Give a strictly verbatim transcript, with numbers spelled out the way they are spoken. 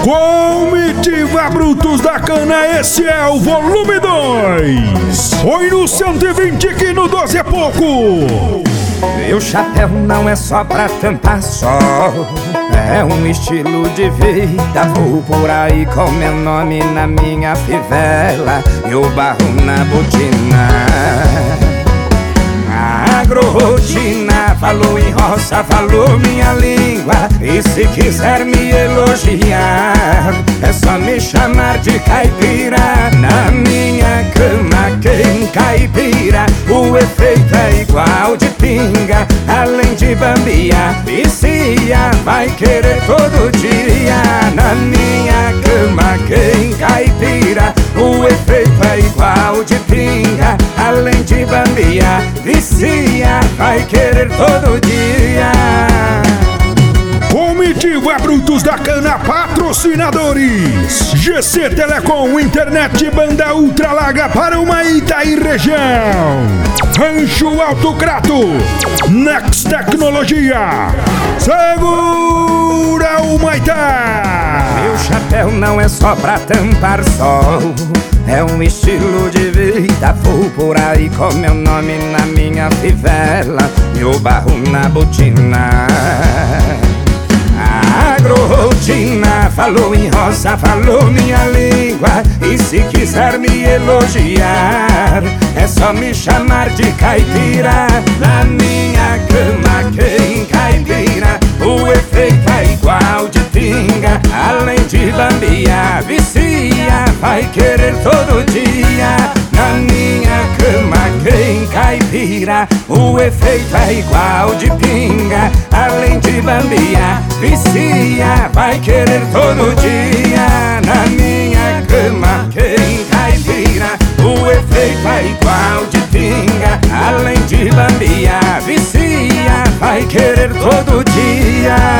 Comitiva Brutos da Cana, esse é o volume dois. Foi no cento e vinte que no doze é pouco. Meu chapéu não é só pra tampar sol, é um estilo de vida. Vou por aí com meu nome na minha fivela e o barro na botina. Agrorotina, falou em roça, falou minha língua. E se quiser me elogiar, é só me chamar de caipira. Na minha cama quem caipira, o efeito é igual de pinga. Além de bambiar, vicia, vai querer todo dia. Na minha cama quem caipira, o efeito é igual de pinga. Além de bambiar, vicia, vai querer todo dia. Comitiva Brutos da Cana, patrocinadores: G C Telecom, internet banda ultra larga para uma Ita e região. Rancho Alto Crato, Next Tecnologia, segura o Maitá. Meu chapéu não é só pra tampar sol, é um estilo de vida. Vou por aí com meu nome na minha fivela e o barro na botina. Agrorotina, falou em roça, falou minha língua. E se quiser me elogiar, é só me chamar de caipira. Na minha cama quem caipira, o efeito é igual de pinga. Além de bambiar, vicia, vai querer todo dia. Na minha cama quem caipira, o efeito é igual de pinga. Além de bambiar, vicia, vai querer todo dia. Na minha cama quem caipira, o efeito é igual de pinga. Além de bambiar, vicia, vai querer todo dia.